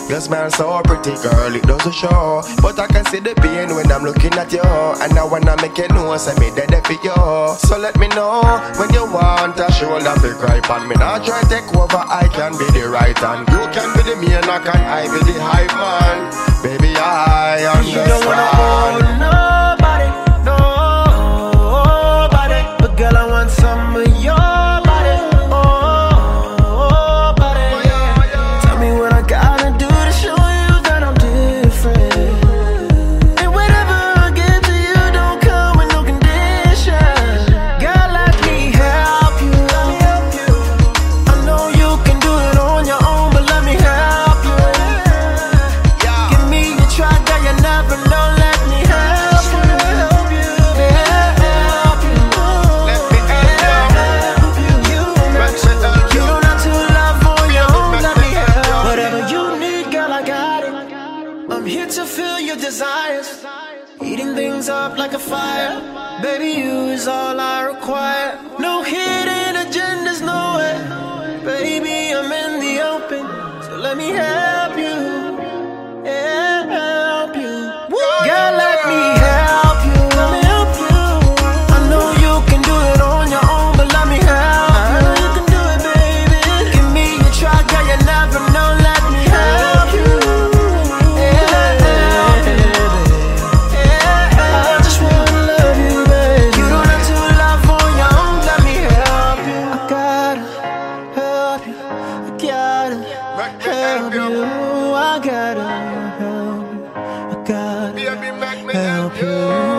Your smile so pretty, girl, it doesn't show. But I can see the pain when I'm looking at you. And I wanna make you know, say me dead for you. So let me know when you want a shoulder to cry on me. Now try take over, I can be the right hand. You can be the main, I can I be the hype man. Baby, I understand. You don't wanna hold nobody, nobody. But girl, I want some of your body, oh, body. Tell me what I gotta do to show you that I'm different. And whatever I give to you don't come with no condition. Girl, let me help you. I know you can do it on your own, but let me help you. Give me a try, girl, you never know. Let me help you. Help you. Let me help you. You don't have to love on your own. Let me help. Whatever you need, girl, I got it. I'm here to fill your desires, heating things up like a fire. Baby, you is all I require. No hidden agendas, no way. Baby, I'm in the open, so let me help you. Yeah, help you. Girl, let me help you. I know you can do it on your own, but let me help you. You can do it, baby. Give me a try, girl, you never know. Let me help you. I just wanna love you, baby. You don't have to love on your own. Let me help you. I gotta help you. I gotta help you. I gotta help you. I gotta Baby, make me help you.